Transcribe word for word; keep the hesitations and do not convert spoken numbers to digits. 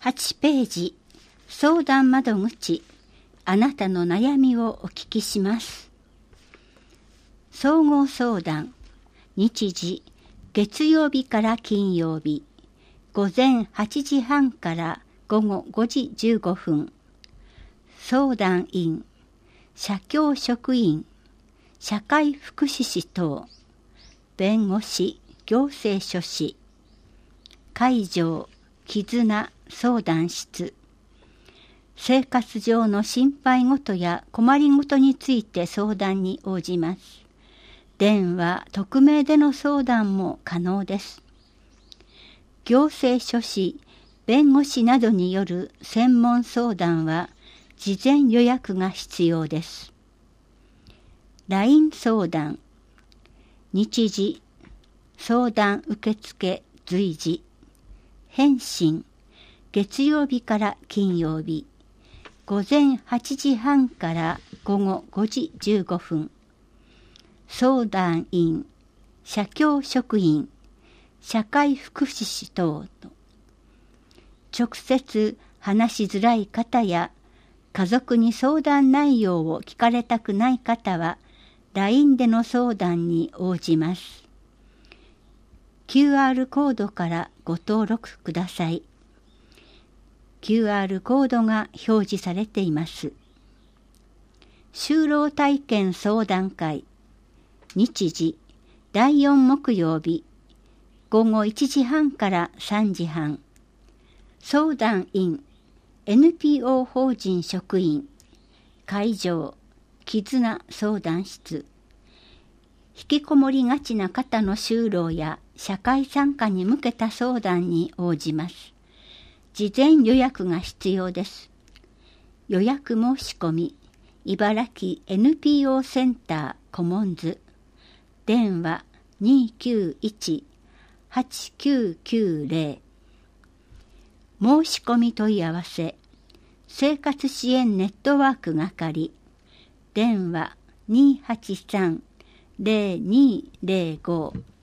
はちページ、相談窓口、あなたの悩みをお聞きします。総合相談、日時、月曜日から金曜日、午前はちじはんから午後ごじじゅうごふん。相談員、社協職員、社会福祉士等、弁護士、行政書士、会場、絆相談室。生活上の心配事や困りごとについて相談に応じます。電話、匿名での相談も可能です。行政書士、弁護士などによる専門相談は事前予約が必要です。ライン 相談、日時、相談受付随時、返信、月曜日から金曜日、午前はちじはんから午後ごじじゅうごふん。相談員、社協職員、社会福祉士等と、直接話しづらい方や家族に相談内容を聞かれたくない方は ライン での相談に応じます。キューアール コードからご登録ください。キューアール コードが表示されています。就労体験相談会、日時、だいよん木曜日、午後いちじはんからさんじはん。相談員、エヌピーオー 法人職員、会場、絆相談室。引きこもりがちな方の就労や社会参加に向けた相談に応じます。事前予約が必要です。予約申し込み、茨城 エヌピーオー センターコモンズ。電話にきゅういち はちきゅうきゅうぜろ。申し込み問い合わせ、生活支援ネットワーク係。電話にはちさん ぜろにぜろご。